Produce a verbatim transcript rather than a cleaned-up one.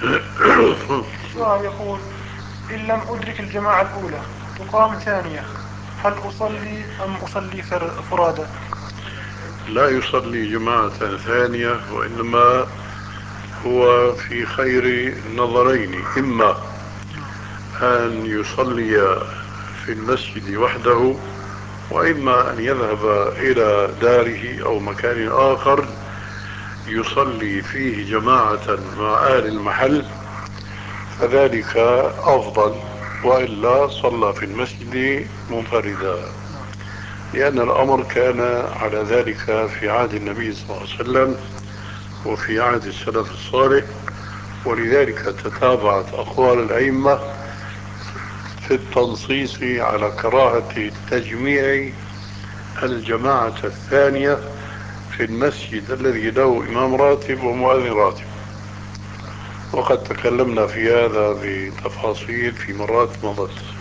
السؤال يقول: إن لم أدرك الجماعة الأولى تقام ثانية، هل أصلي أم أصلي فر- فرادى؟ لا يصلي جماعة ثانية، وإنما هو في خير النظرين: إما أن يصلي في المسجد وحده، وإما أن يذهب إلى داره أو مكان آخر يصلي فيه جماعة مع أهل المحل، فذلك أفضل، وإلا صلى في المسجد منفردا، نعم. لأن الأمر كان على ذلك في عهد النبي صلى الله عليه وسلم وفي عهد السلف الصالح. ولذلك تتابعت أقوال الأئمة في التنصيص على كراهة تجميع الجماعة الثانية في المسجد الذي له إمام راتب ومؤذن راتب. وقد تكلمنا في هذا بتفاصيل في مرات مضت.